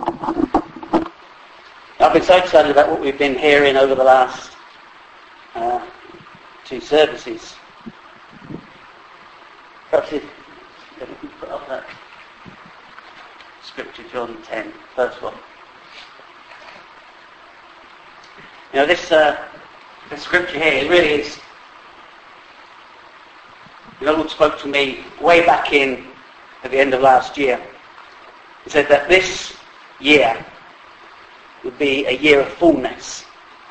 I've been so excited about what we've been hearing over the last two services. Perhaps if we put up that scripture, John 10, first one. You know, this scripture here, it really is. The Lord spoke to me way back at the end of last year. He said that this year would be a year of fullness.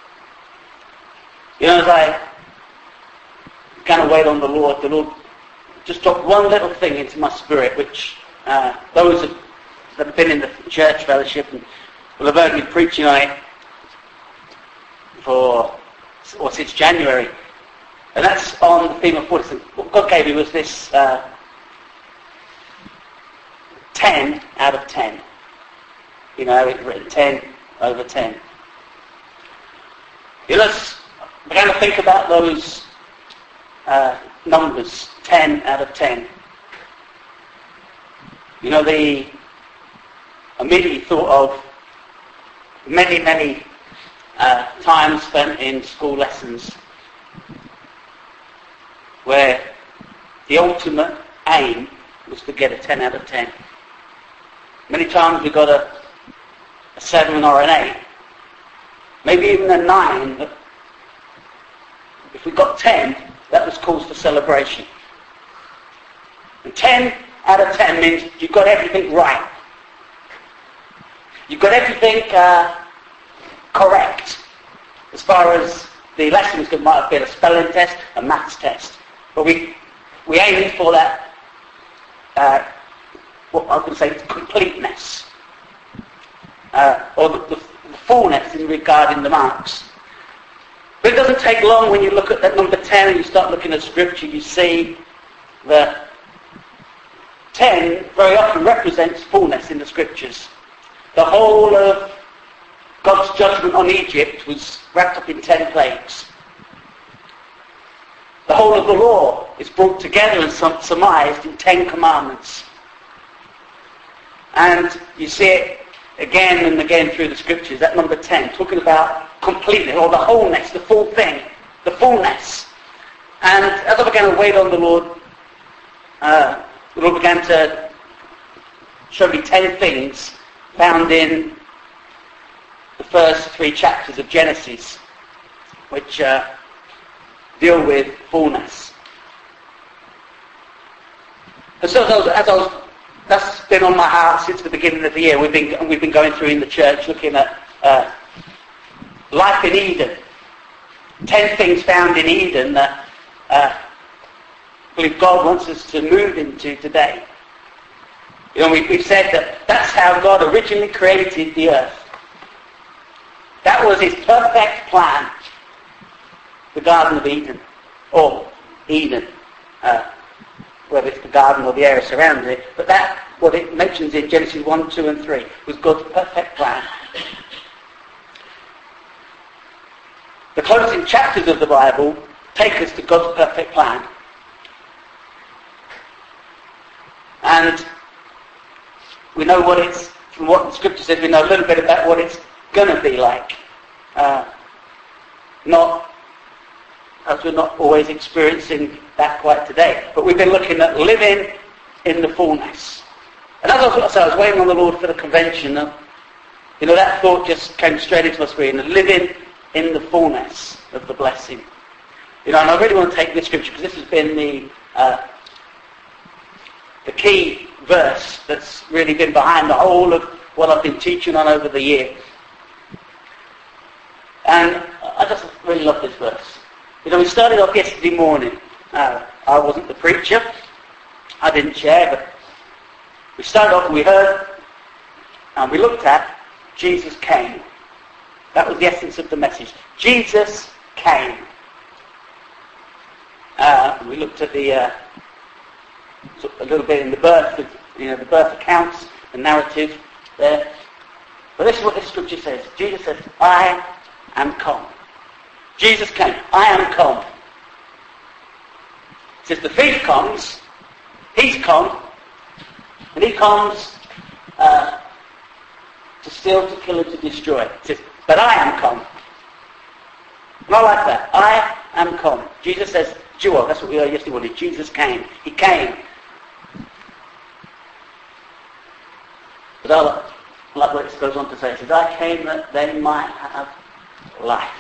You know, as I kind of wait on the Lord just dropped one little thing into my spirit, which those that have been in the church fellowship and will have heard me preaching on it since January. And that's on the theme of fullness. What God gave me was this 10 out of 10. You know, it's written 10 over 10. You know, I began to think about those numbers, 10 out of 10. You know, I immediately thought of many, many times spent in school lessons where the ultimate aim was to get a 10 out of 10. Many times we got a 7 or an 8, maybe even a 9, but if we got 10, that was cause for celebration. And 10 out of 10 means you've got everything right. You've got everything correct. As far as the lessons, it might have been a spelling test, a maths test. But we aimed for that, what I can say, completeness. Or the fullness in regarding the marks. But it doesn't take long when you look at that number 10 and you start looking at Scripture, you see that 10 very often represents fullness in the Scriptures. The whole of God's judgment on Egypt was wrapped up in 10 plagues. The whole of the law is brought together and surmised in 10 commandments. And you see it again and again through the Scriptures, that number 10, talking about completeness, or the wholeness, the full thing, the fullness. And as I began to wait on the Lord began to show me 10 things found in the first 3 chapters of Genesis, which deal with fullness. And so that's been on my heart since the beginning of the year. We've been going through in the church looking at life in Eden. 10 things found in Eden that I believe God wants us to move into today. You know, we've said that that's how God originally created the earth. That was his perfect plan. The Garden of Eden, or Eden, whether it's the garden or the area surrounding it, but that, what it mentions in Genesis 1, 2 and 3, was God's perfect plan. The closing chapters of the Bible take us to God's perfect plan. And we know what it's, from what the Scripture says, we know a little bit about what it's going to be like. As we're not always experiencing that quite today. But we've been looking at living in the fullness. And as I was waiting on the Lord for the convention, you know, that thought just came straight into my screen, living in the fullness of the blessing. You know, and I really want to take this scripture because this has been the key verse that's really been behind the whole of what I've been teaching on over the year. And I just really love this verse. You know, we started off yesterday morning. I wasn't the preacher. I didn't share, but we started off and we heard and we looked at Jesus came. That was the essence of the message. Jesus came. We looked at a little bit in the birth, the birth accounts, the narrative there. But this is what this scripture says. Jesus says, I am come. Jesus came. I am come. It says the thief comes. He's come. And he comes to steal, to kill, and to destroy. It says, but I am come. And I like that. I am come. Jesus says, Jewel, that's what we heard yesterday. Jesus came. He came. But I like what it goes on to say. It says, I came that they might have life.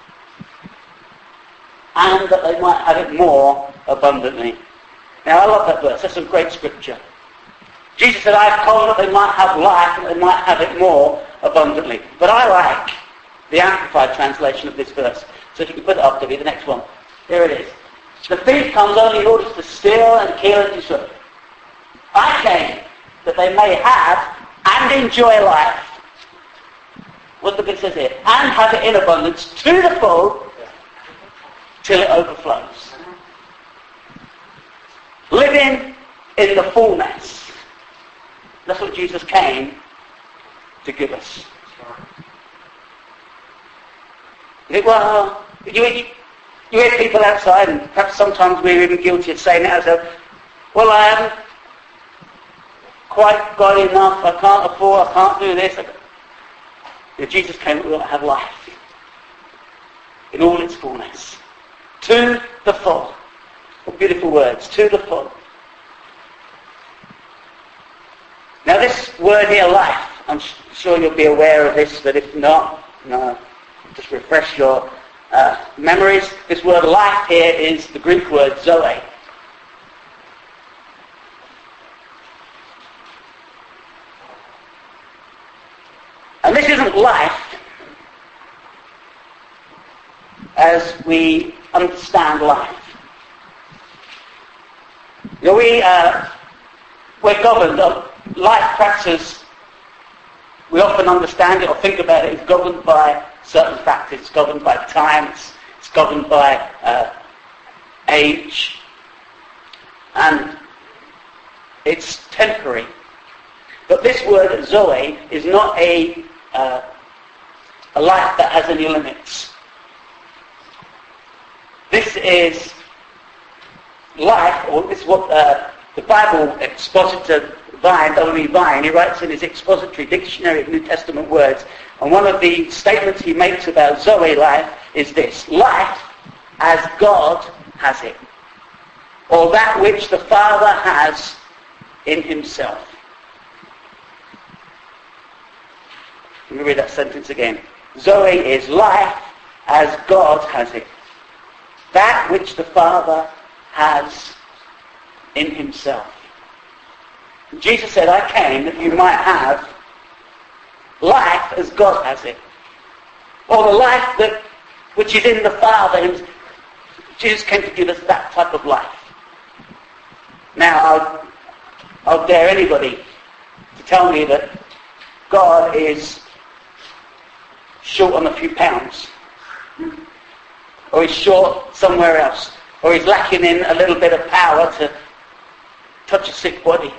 And that they might have it more abundantly. Now I love that verse. That's some great scripture. Jesus said, I've come that they might have life and they might have it more abundantly. But I like the Amplified translation of this verse. So if you can put it up, to be the next one. Here it is. The thief comes only in order to steal and kill and destroy. I came that they may have and enjoy life. What the bit says here. And have it in abundance to the full till it overflows. Living in the fullness. That's what Jesus came to give us. You think, well, you hear people outside, and perhaps sometimes we're even guilty of saying it ourselves, well, I haven't quite got enough, I can't afford, I can't do this. Jesus came to have life in all its fullness. To the full. What beautiful words. To the full. Now this word here, life, I'm sure you'll be aware of this, but if not, no, just refresh your memories. This word life here is the Greek word zoe. And this isn't life as we understand life. You know, we're governed. Life practice, we often understand it or think about it, is governed by certain factors. It's governed by time. It's governed by age. And it's temporary. But this word zoe is not a life that has any limits. This is life, or this is what the Bible expositor Vine, O.E. Vine, he writes in his expository dictionary of New Testament words, and one of the statements he makes about Zoe life is this: life as God has it, or that which the Father has in himself. Let me read that sentence again. Zoe is life as God has it, that which the Father has in himself. Jesus said, I came that you might have life as God has it. Or the life which is in the Father. Jesus came to give us that type of life. Now, I'll dare anybody to tell me that God is short on a few pounds. Or he's short somewhere else. Or he's lacking in a little bit of power to touch a sick body.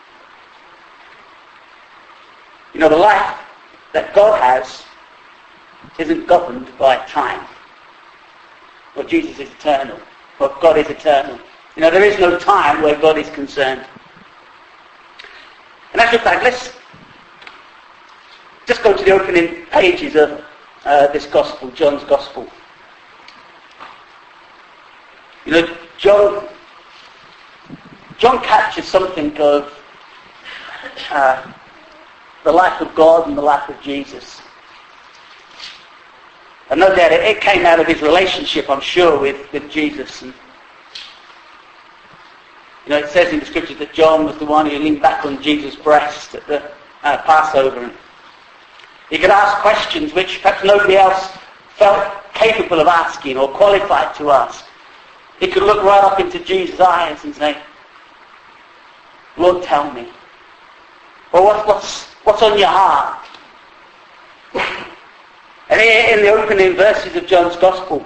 You know, the life that God has isn't governed by time. Well, Jesus is eternal. Well, God is eternal. You know, there is no time where God is concerned. And as a fact, let's just go to the opening pages of this Gospel, John's Gospel. You know, John captures something of the life of God and the life of Jesus. And no doubt it came out of his relationship, I'm sure, with Jesus. And, you know, it says in the scriptures that John was the one who leaned back on Jesus' breast at the Passover. And he could ask questions which perhaps nobody else felt capable of asking or qualified to ask. He could look right up into Jesus' eyes and say, Lord, tell me. Or what's on your heart? And here in the opening verses of John's Gospel,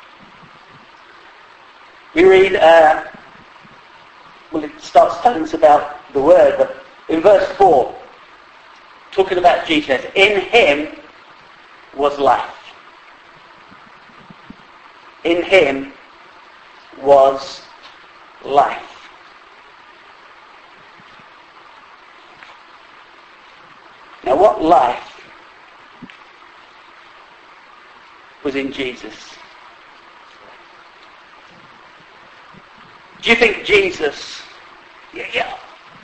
we read, well, it starts telling us about the Word, but in verse 4, talking about Jesus, in him was life. In him was life. Now, what life was in Jesus? Do you think Jesus... Yeah.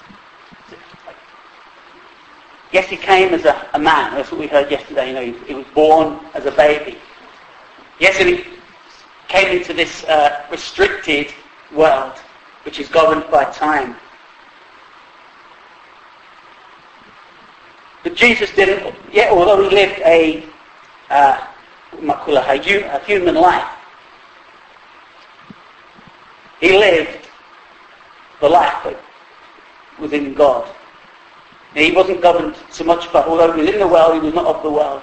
Yes, he came as a man. That's what we heard yesterday. You know, he was born as a baby. Yes, and he came into this restricted world, which is governed by time. But Jesus didn't, yet although he lived a human life, he lived the life that was in God. And he wasn't governed so much by, although he was in the world, he was not of the world.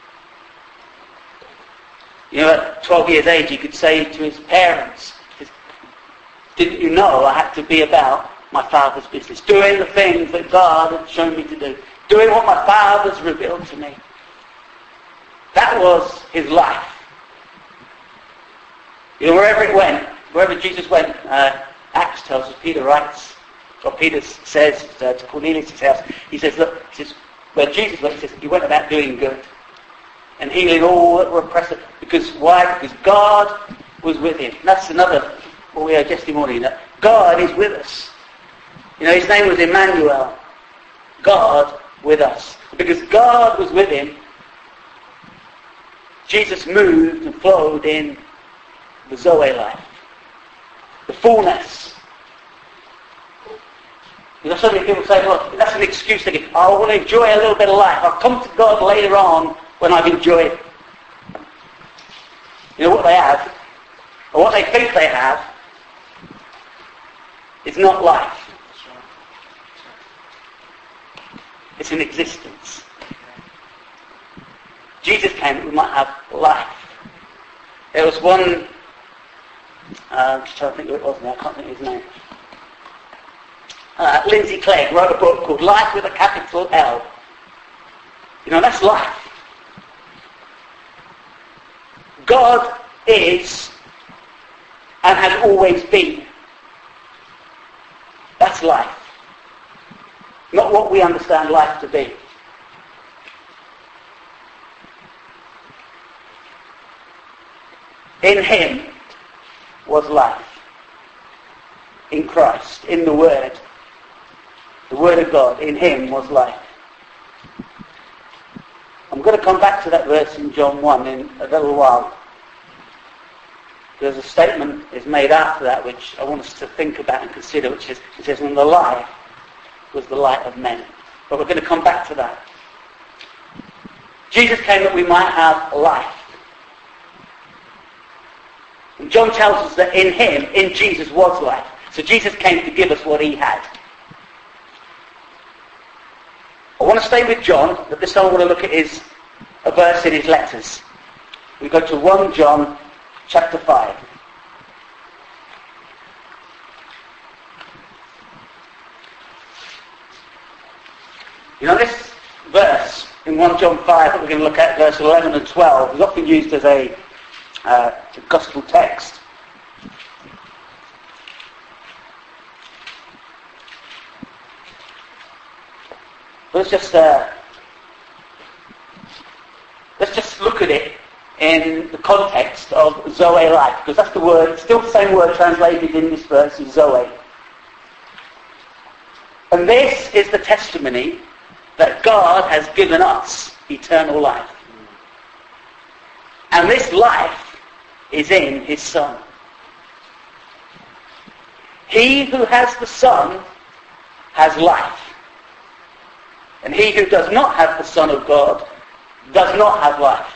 You know, at 12 years age, he could say to his parents, didn't you know I had to be about my Father's business, doing the things that God had shown me to do, doing what my Father's revealed to me. That was his life. You know, wherever Jesus went, Acts tells us, Peter writes, or Peter says to Cornelius' house, he says, look, where Jesus went, he says, he went about doing good and healing all that were oppressed. Because why? Because God was with him. And that's another, what we heard yesterday morning, that God is with us. You know, his name was Emmanuel. God with us. Because God was with him, Jesus moved and flowed in the Zoe life. The fullness. You know, so many people say, well, that's an excuse to give. I want to enjoy a little bit of life. I'll come to God later on when I've enjoyed. You know what they have, or what they think they have, is not life. It's an existence. Jesus came that we might have life. There was one, I'm just trying to think who it was now, I can't think of his name. Lindsay Clegg wrote a book called Life with a capital L. You know, that's life. God is and has always been. That's life. Not what we understand life to be. In him was life. In Christ, in the Word of God, in him was life. I'm going to come back to that verse in John 1 in a little while. There's a statement is made after that which I want us to think about and consider, which is, it says, and the life was the light of men. But we're going to come back to that. Jesus came that we might have life. And John tells us that in him, in Jesus, was life. So Jesus came to give us what he had. I want to stay with John, but this time I want to look at a verse in his letters. We go to 1 John chapter 5. You know, this verse in 1 John 5 that we're going to look at, verse 11 and 12, is often used as a gospel text. Let's just look at it in the context of Zoe life, because that's the word, still the same word translated in this verse is Zoe. And this is the testimony that God has given us eternal life. And this life is in his Son. He who has the Son has life. And he who does not have the Son of God does not have life.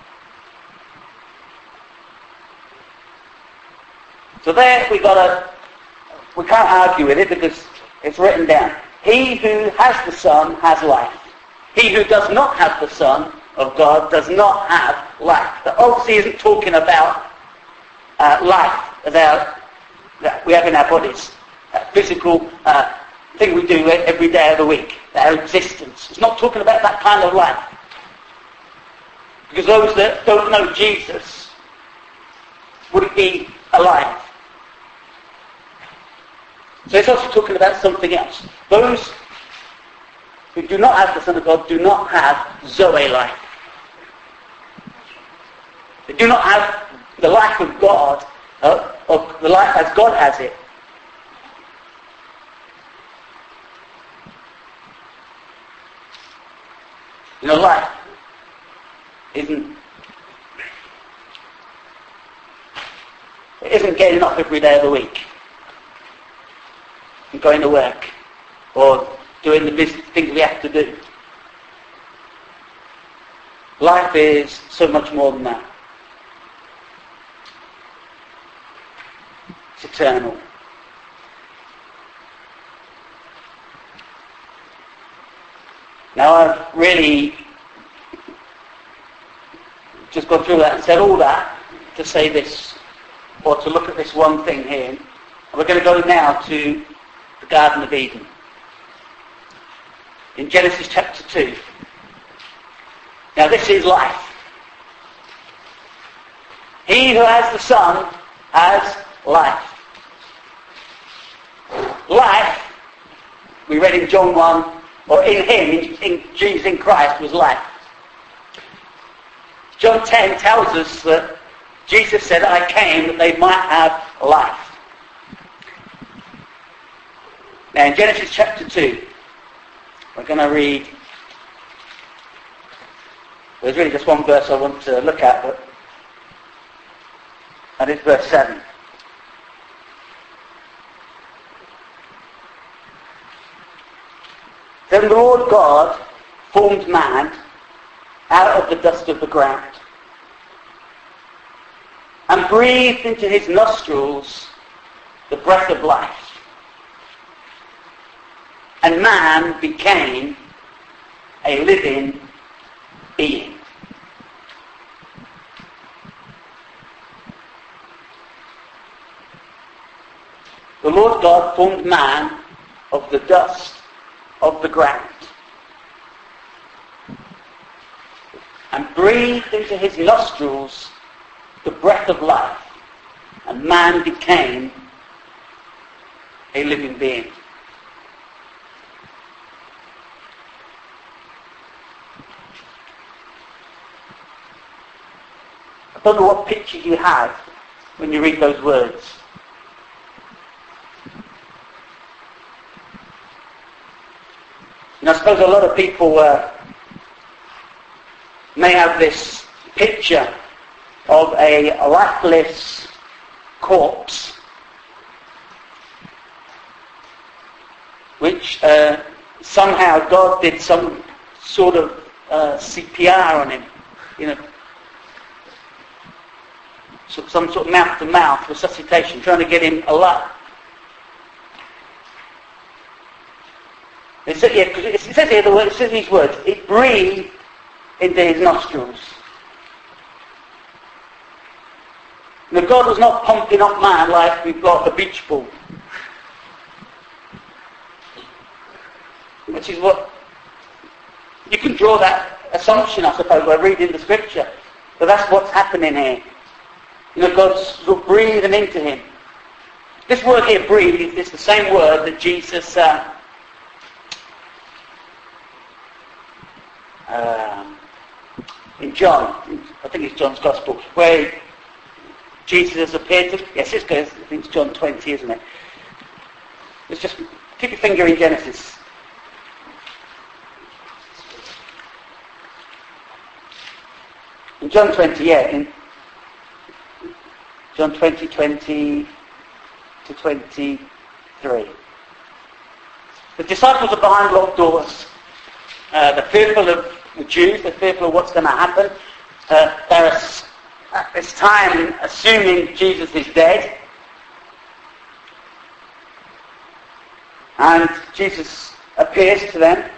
So there we can't argue with it because it's written down. He who has the Son has life. He who does not have the Son of God does not have life. That obviously isn't talking about life that we have in our bodies. That physical thing we do every day of the week. Our existence. It's not talking about that kind of life. Because those that don't know Jesus wouldn't be alive. So it's also talking about something else. Those who do not have the Son of God do not have Zoe life. They do not have the life of God, or the life as God has it. You know, life isn't getting up every day of the week and going to work or doing the business things we have to do. Life is so much more than that. It's eternal. Now I've really just gone through that and said all that to say this, or to look at this one thing here. And we're going to go now to the Garden of Eden. In Genesis chapter 2. Now this is life. He who has the Son has life. Life, we read in John 1, or in him, in Jesus, in Christ, was life. John 10 tells us that Jesus said, I came that they might have life. Now in Genesis chapter 2, we're going to read, there's really just one verse I want to look at, but that is verse 7. Then the Lord God formed man out of the dust of the ground and breathed into his nostrils the breath of life. And man became a living being. The Lord God formed man of the dust of the ground and breathed into his nostrils the breath of life, and man became a living being. I don't know what picture you have when you read those words. And I suppose a lot of people may have this picture of a lifeless corpse which somehow God did some sort of CPR on him, you know, some sort of mouth-to-mouth resuscitation, trying to get him alive. It says here, it says these words, it breathed into his nostrils. Now God was not pumping up man like we've got a beach ball. Which is what, you can draw that assumption, I suppose, by reading the scripture. But that's what's happening here. You know, God's sort of breathing into him. This word here, breathe, is the same word that Jesus in John, I think it's John's Gospel, where Jesus has appeared to, yes, I think it's John 20, isn't it? Let's just keep your finger in Genesis. In John 20, yeah, in John 20, 20 to 23. The disciples are behind locked doors. They're fearful of the Jews, they're fearful of what's going to happen. They're at this time assuming Jesus is dead. And Jesus appears to them.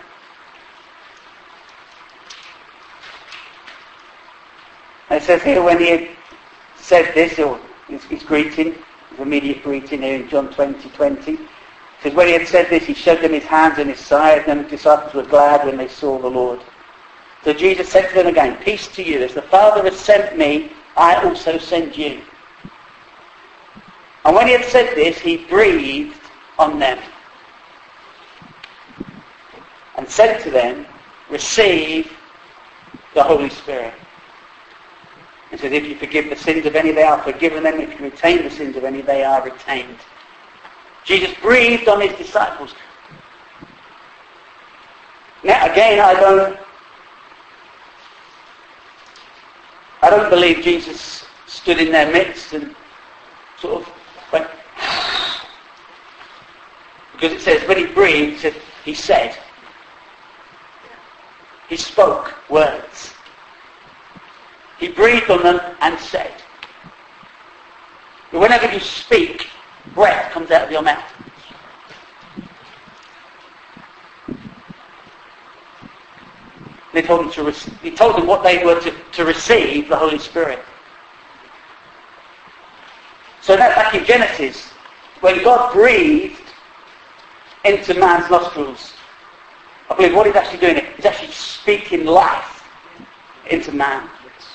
And it says here when he had said this, or his greeting, his immediate greeting here in John 20:20. It says when he had said this, he showed them his hands and his side, and the disciples were glad when they saw the Lord. So Jesus said to them again, peace to you. As the Father has sent me, I also send you. And when he had said this, he breathed on them. and said to them, receive the Holy Spirit. He says, if you forgive the sins of any, they are forgiven them. If you retain the sins of any, they are retained. Jesus breathed on his disciples. Now, again, I don't believe Jesus stood in their midst and sort of went, because it says when he breathed, he said. He spoke words. He breathed on them and said. But whenever you speak, breath comes out of your mouth. He told them what they were to receive the Holy Spirit. So now back in Genesis, when God breathed into man's nostrils, I believe what he's actually doing, he's actually speaking life into man.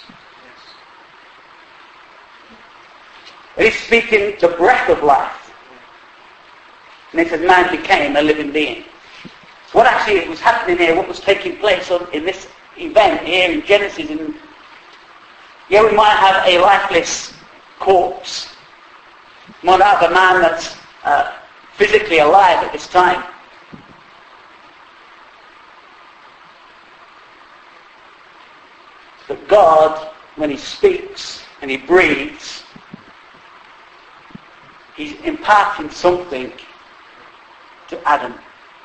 And he's speaking the breath of life. And he says man became a living being. What actually was happening here, what was taking place in this event here in Genesis, we might have a lifeless corpse. We might have a man that's physically alive at this time. But God, when he speaks and he breathes, he's imparting something to Adam.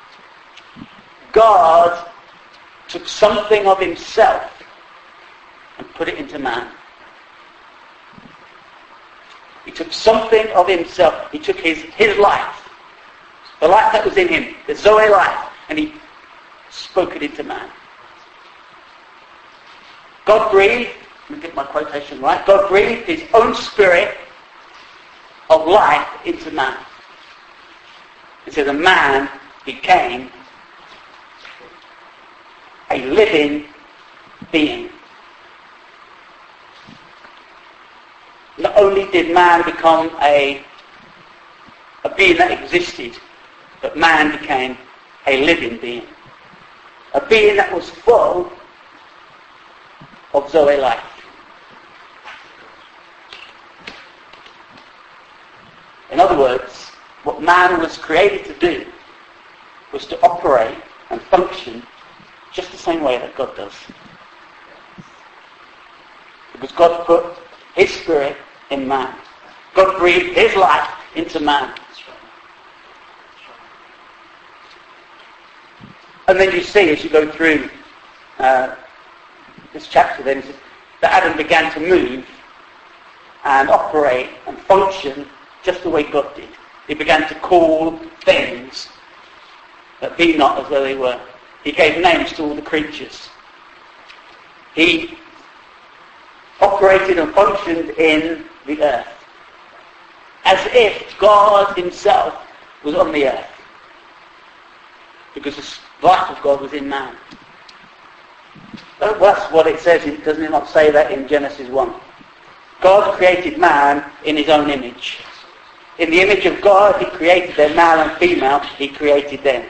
God took something of himself and put it into man. He took something of himself. He took his life, the life that was in him, the Zoe life, and he spoke it into man. God breathed, let me get my quotation right, God breathed his own spirit of life into man. It says a man became a living being. Not only did man become a being that existed, but man became a living being. A being that was full of Zoe life. In other words, what man was created to do was to operate and function just the same way that God does. Because God put his spirit in man. God breathed his life into man. And then you see, as you go through this chapter, then that Adam began to move and operate and function just the way God did. He began to call things that be not as though they were. He gave names to all the creatures. He operated and functioned in the earth as if God himself was on the earth, because the life of God was in man. That's what it says, doesn't it not say that in Genesis 1? God created man in his own image. In the image of God he created them, male and female, he created them.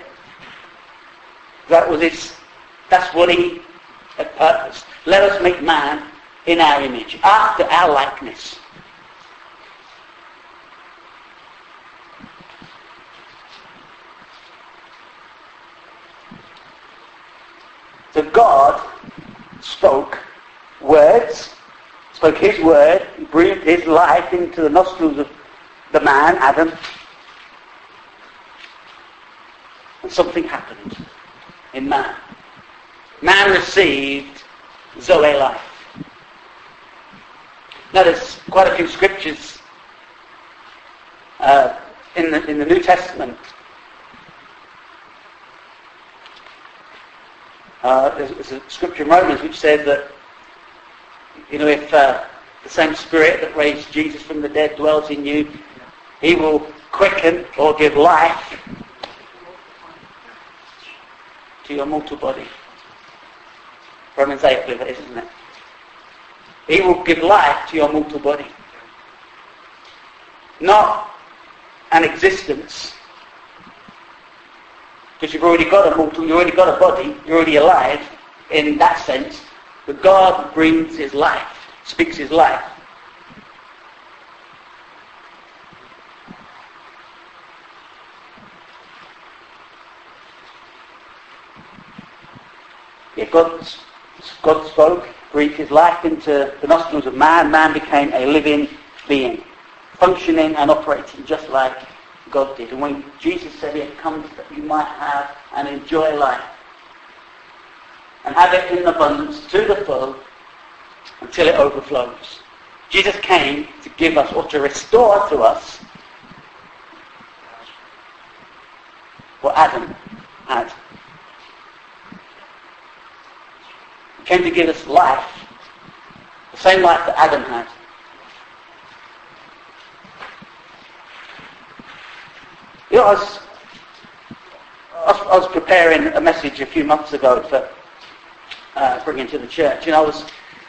That's what he had purposed. Let us make man in our image, after our likeness. So God spoke words, spoke his word, he breathed his life into the nostrils of the man, Adam, and something happened in man. Man received Zoe life. Now there's quite a few scriptures in the New Testament. There's a scripture in Romans which says that, if the same Spirit that raised Jesus from the dead dwells in you, he will quicken or give life to your mortal body. Romans 8, I believe it is, isn't it? He will give life to your mortal body. Not an existence, because you've already got a body, you're already alive in that sense. But God brings his life, speaks his life. Yeah, God spoke, breathed his life into the nostrils of man. Man became a living being, functioning and operating just like God did. And when Jesus said he had come that you might have and enjoy life, and have it in abundance to the full until it overflows. Jesus came to give us, or to restore to us, what Adam had. He came to give us life, the same life that Adam had. You know, I was preparing a message a few months ago for bringing to the church, and I was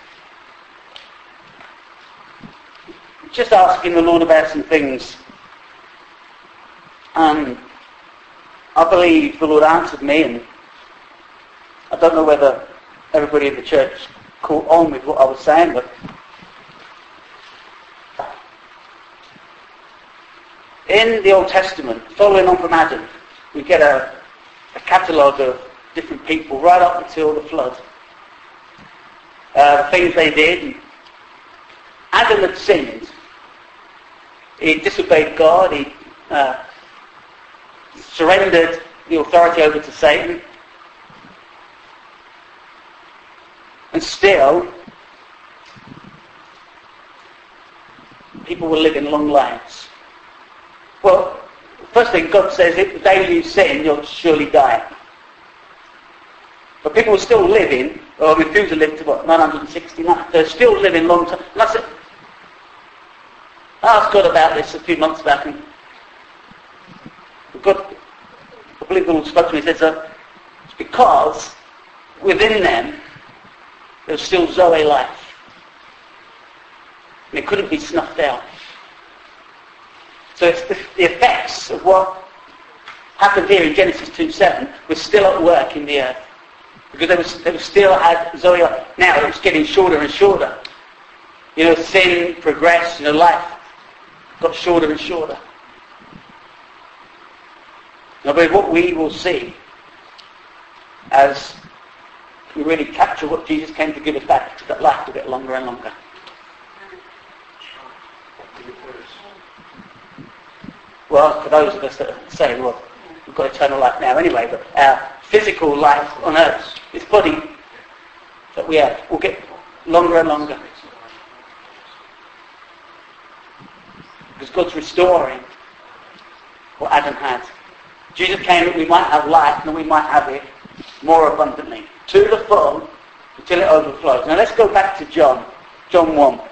just asking the Lord about some things. I believe the Lord answered me, and I don't know whether everybody in the church caught on with what I was saying, but in the Old Testament, following on from Adam, we get a catalogue of different people right up until the flood. The things they did. Adam had sinned. He disobeyed God. He surrendered the authority over to Satan. And still, people were living long lives. Well, first thing God says, if the day you sin, you'll surely die. But people were still living, or Methuselah lived to 969. They're still living long time. And I asked God about this a few months back, and God, I believe the Lord spoke to me. He said, it's because within them there's still Zoe life. And it couldn't be snuffed out. So it's the effects of what happened here in Genesis 2:7 was still at work in the earth. Because they still had Zoe. Now it was getting shorter and shorter. You know, sin progressed, life got shorter and shorter. Now, but what we will see as we really capture what Jesus came to give us back, is that life a bit longer and longer. Well, for those of us that say, well, we've got eternal life now anyway, but our physical life on earth, this body that we have, will get longer and longer. Because God's restoring what Adam had. Jesus came that we might have life and that we might have it more abundantly, to the full, until it overflows. Now let's go back to John 1.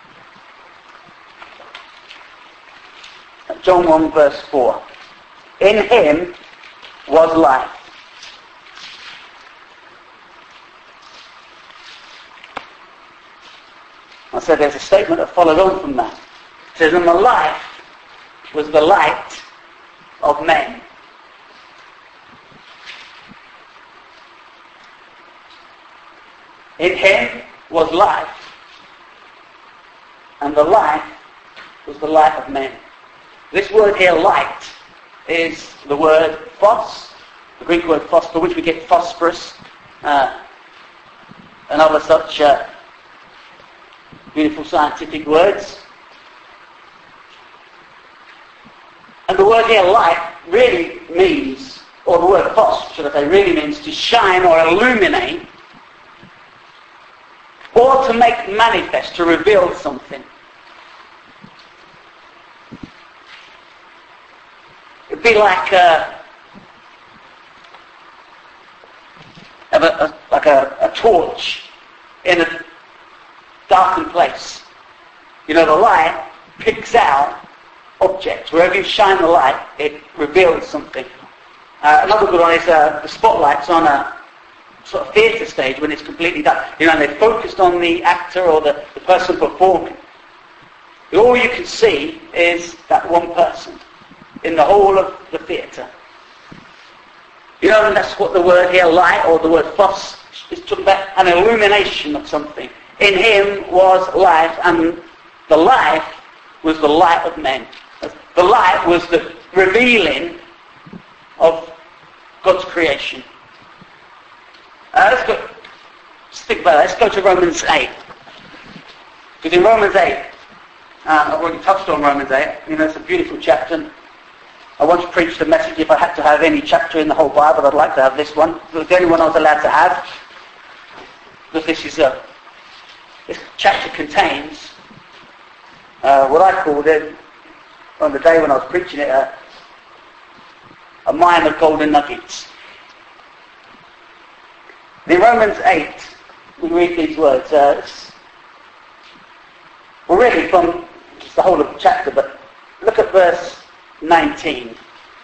John 1 verse 4. In him was life. I said there's a statement that followed on from that. It says, and the life was the light of men. In him was life, and the life was the light of men. This word here, light, is the word phos, the Greek word phos, for which we get phosphorus, and other such beautiful scientific words. And the word here, light, really means, or the word phos, should I say, really means to shine or illuminate, or to make manifest, to reveal something. It'd be like a torch in a darkened place. The light picks out objects. Wherever you shine the light, it reveals something. Another good one is the spotlights on a sort of theatre stage when it's completely dark. And they're focused on the actor or the person performing. But all you can see is that one person in the whole of the theatre. You know, and that's what the word here, light, or the word phos, is talking about an illumination of something. In him was life, and the life was the light of men. The light was the revealing of God's creation. Let's think about that. Let's go to Romans 8. Because in Romans 8, I've already touched on Romans 8. You know, it's a beautiful chapter. I once preached a message, if I had to have any chapter in the whole Bible, I'd like to have this one. It was the only one I was allowed to have. Because this chapter contains what I called it, on the day when I was preaching it, a mine of golden nuggets. In Romans 8, we read these words. We're reading from just the whole of the chapter, but look at verse 19.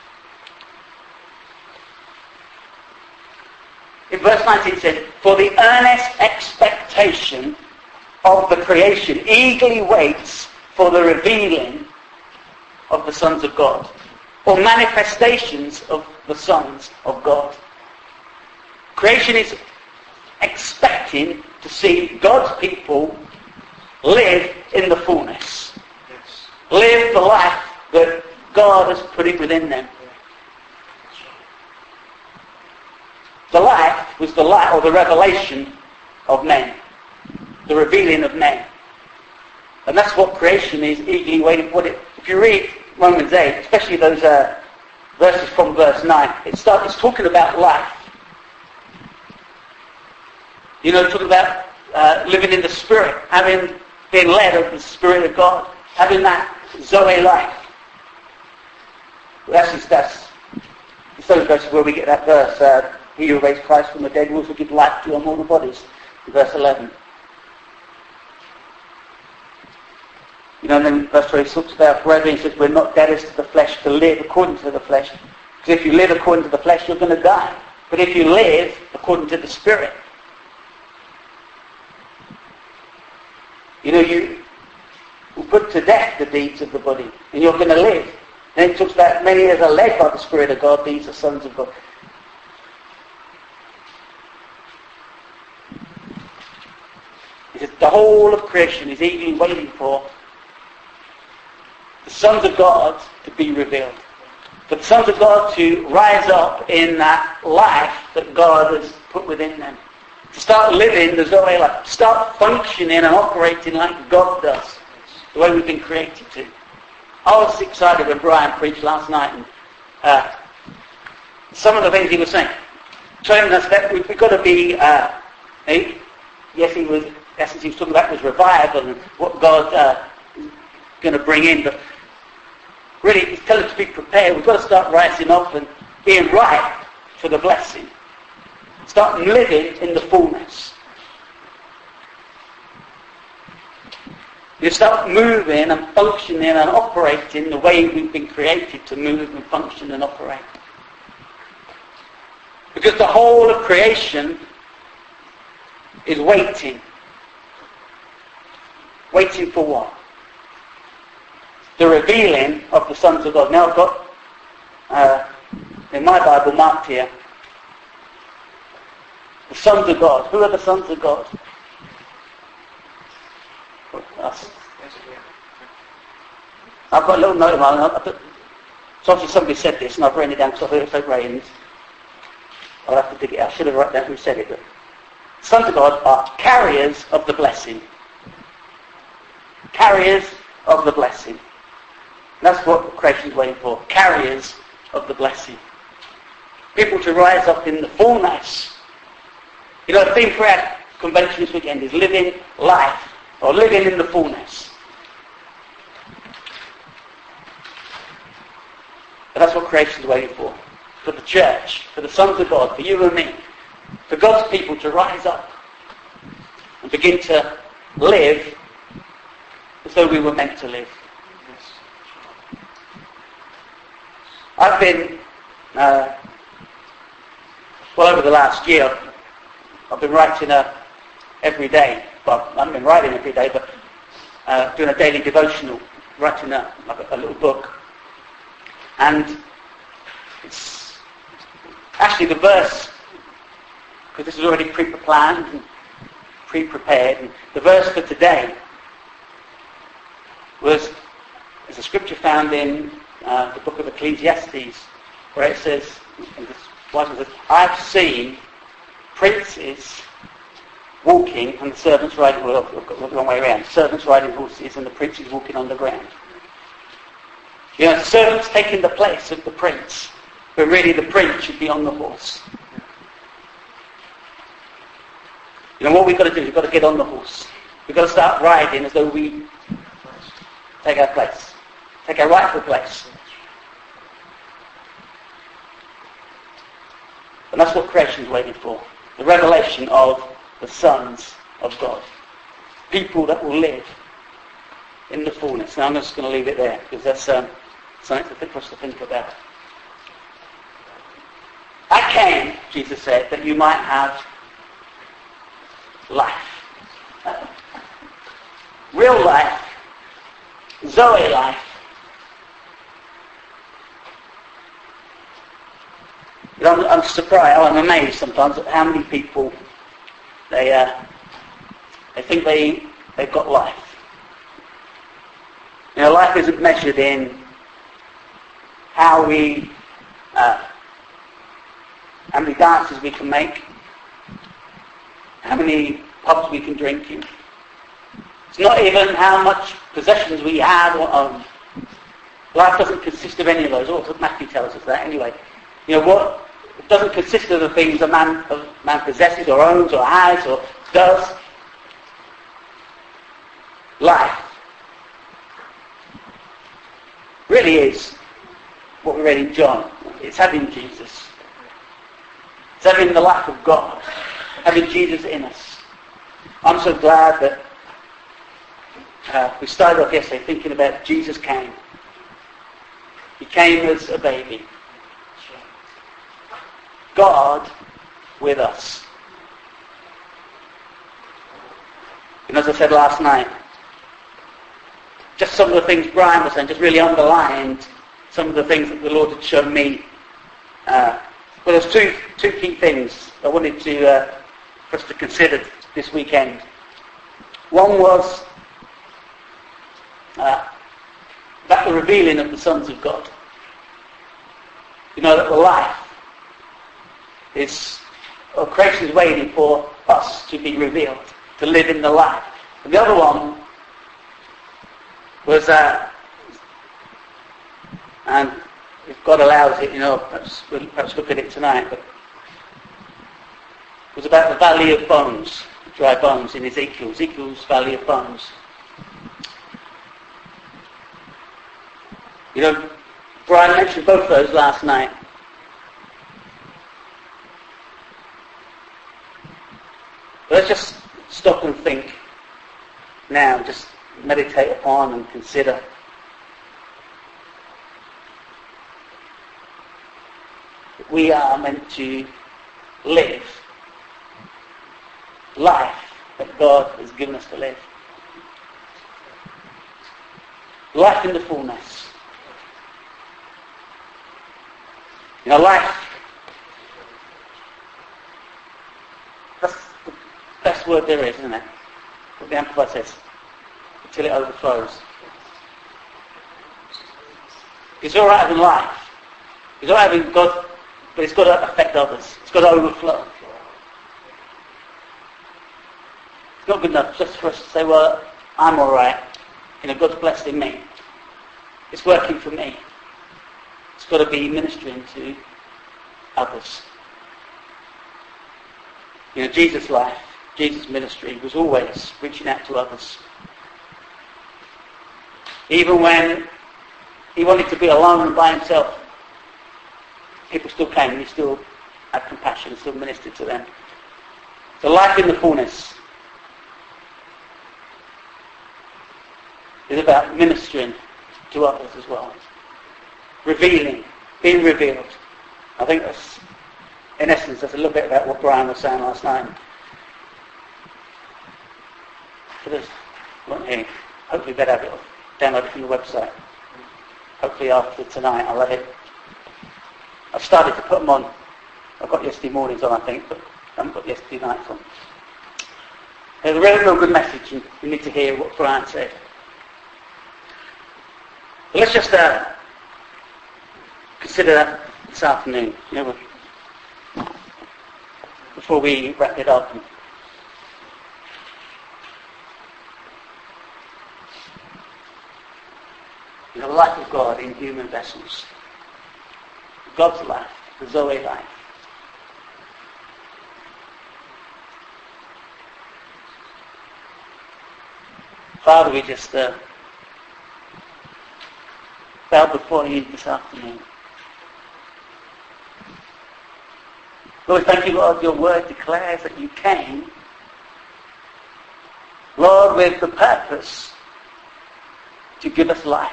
In verse 19 it says, "For the earnest expectation of the creation eagerly waits for the revealing of the sons of God," or manifestations of the sons of God. Creation is expecting to see God's people live in the fullness. Yes. Live the life that God has put it within them. The life was the light or the revelation of men. The revealing of men. And that's what creation is eagerly waiting for. If you read Romans 8, especially those verses from verse 9, it's talking about life. You know, talking about living in the Spirit, being led of the Spirit of God, having that Zoe life. That's those verses where we get that verse, "He who raised Christ from the dead will also give life to your mortal bodies," in verse 11. You know, and then verse 12 talks about, "Brethren," he says, "we're not debtors to the flesh to live according to the flesh." Because if you live according to the flesh, you're going to die. But if you live according to the Spirit, you know, you will put to death the deeds of the body, and you're going to live. And it talks about many as are led by the Spirit of God, these are sons of God. He says, the whole of creation is eagerly waiting for the sons of God to be revealed. For the sons of God to rise up in that life that God has put within them. To start living the Zoe life. To start functioning and operating like God does. The way we've been created to. I was excited when Brian preached last night, and some of the things he was saying, showing us that we've got to be, he was talking about was revival and what God is going to bring in, but really he's telling us to be prepared. We've got to start rising up and being ripe for the blessing. Start living in the fullness. You start moving and functioning and operating the way we've been created to move and function and operate. Because the whole of creation is waiting. Waiting for what? The revealing of the sons of God. Now I've got, in my Bible marked here, the sons of God. Who are the sons of God? Us. I've got a little note of mine. So obviously somebody said this, and I've written it down because I thought it was so brains. I'll have to dig it out. I should have written down who said it. But sons of God are carriers of the blessing. Carriers of the blessing. That's what creation is waiting for. Carriers of the blessing. People to rise up in the fullness. You know, the theme for our convention this weekend is living life, or living in the fullness. But that's what creation is waiting for. For the church, for the sons of God, for you and me. For God's people to rise up and begin to live as though we were meant to live. I've been, over the last year, I've been writing every day. Well, I haven't been writing every day, but doing a daily devotional, writing a little book. And it's Actually, the verse, because this was already pre-planned and pre-prepared, and the verse for today is a scripture found in the book of Ecclesiastes, where it says, I've seen princes walking and the servants riding, well, I've got the wrong way around, servants riding horses and the princes walking on the ground. You know, the servants taking the place of the prince, but really the prince should be on the horse. You know, what we've got to do, we've got to get on the horse. We've got to start riding as though we take our place, take our rightful place. And that's what creation's waiting for. The revelation of the sons of God. People that will live in the fullness. Now I'm just going to leave it there, because that's something for us to think about. I came, Jesus said, that you might have life. Real life. Zoe life. I'm surprised, I'm amazed sometimes at how many people they think they've got life. You know, life isn't measured in how many dances we can make, how many pubs we can drink in. It's not even how much possessions we have or own. Life doesn't consist of any of those. Also, Matthew tells us that anyway. You know what? It doesn't consist of the things a man possesses or owns or has or does. Life really is what we read in John. It's having Jesus. It's having the life of God. Having Jesus in us. I'm so glad that we started off yesterday thinking about Jesus came. He came as a baby. God with us. And as I said last night, just some of the things Brian was saying just really underlined some of the things that the Lord had shown me. Well, there's two key things I wanted for us to consider this weekend. One was about the revealing of the sons of God. You know, that the life creation is waiting for us to be revealed, to live in the light. And the other one was and if God allows it, you know, we'll perhaps look at it tonight, but it was about the valley of bones, dry bones in Ezekiel's valley of bones. You know, Brian mentioned both those last night. Let's just stop and think now, just meditate upon and consider. We are meant to live life that God has given us to live. Life in the fullness. You know, life, that's the best word there is, isn't it? What the Amplified says, until it overflows. It's all right having life. It's all right having God, but it's got to affect others. It's got to overflow. It's not good enough just for us to say, well, I'm all right. You know, God's blessing me. It's working for me. It's got to be ministering to others. You know, Jesus' life, Jesus' ministry was always reaching out to others. Even when he wanted to be alone and by himself, people still came and he still had compassion and still ministered to them. So life in the fullness is about ministering to others as well. Revealing, being revealed. I think that's, in essence, that's a little bit about what Brian was saying last night. For this, hopefully better have it downloaded from the website. Hopefully after tonight I've started to put them on I've got yesterday mornings on, I think, but I haven't got yesterday nights on. There's a really good message, and you need to hear what Brian said. But let's just consider that this afternoon, before we wrap it up. The life of God in human vessels. God's life, the Zoe life. Father, we just bow before you this afternoon. Lord, thank you, Lord, your word declares that you came, Lord, with the purpose to give us life.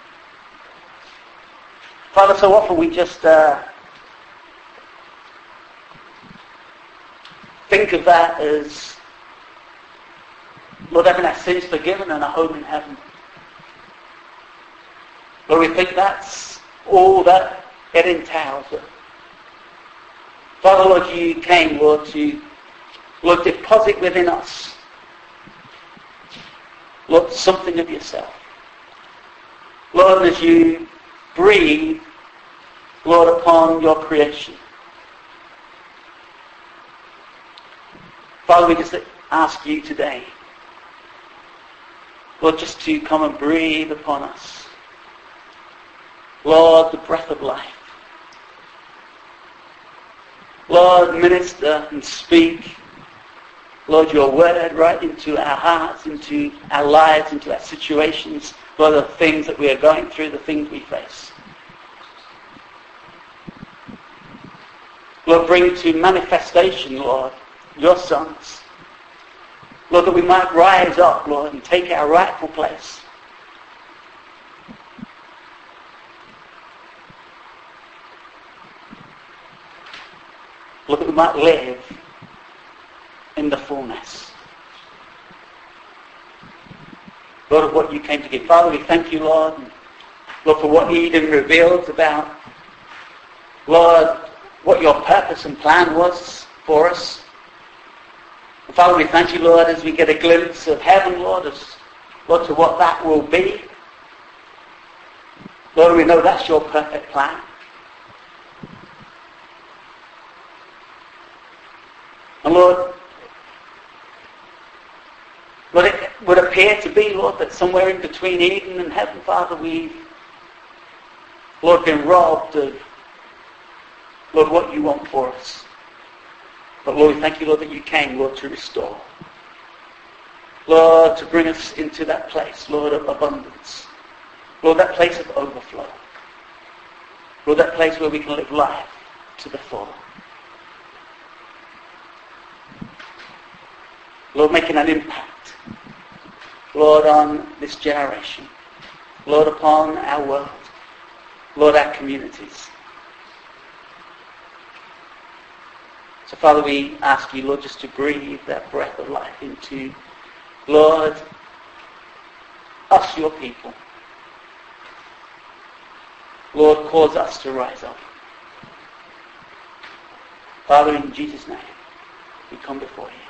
Father, so often we just think of that as, Lord, having our sins forgiven and a home in heaven. Lord, we think that's all that it entails. Father, Lord, you came, Lord, to, Lord, deposit within us, Lord, something of yourself. Lord, as you breathe, Lord, upon your creation. Father, we just ask you today, Lord, just to come and breathe upon us. Lord, the breath of life. Lord, minister and speak, Lord, your word right into our hearts, into our lives, into our situations. Lord, the things that we are going through, the things we face. Lord, bring to manifestation, Lord, your sons. Lord, that we might rise up, Lord, and take our rightful place. Lord, that we might live in the fullness, Lord, of what you came to give. Father, we thank you, Lord, Lord, for what Eden reveals about, Lord, what your purpose and plan was for us. And Father, we thank you, Lord, as we get a glimpse of heaven, Lord, Lord, to what that will be. Lord, we know that's your perfect plan. And Lord, it would appear to be, Lord, that somewhere in between Eden and heaven, Father, we've, Lord, been robbed of, Lord, what you want for us. But Lord, we thank you, Lord, that you came, Lord, to restore. Lord, to bring us into that place, Lord, of abundance. Lord, that place of overflow. Lord, that place where we can live life to the full. Lord, making an impact, Lord, on this generation. Lord, upon our world. Lord, our communities. So, Father, we ask you, Lord, just to breathe that breath of life into, Lord, us, your people. Lord, cause us to rise up. Father, in Jesus' name, we come before you.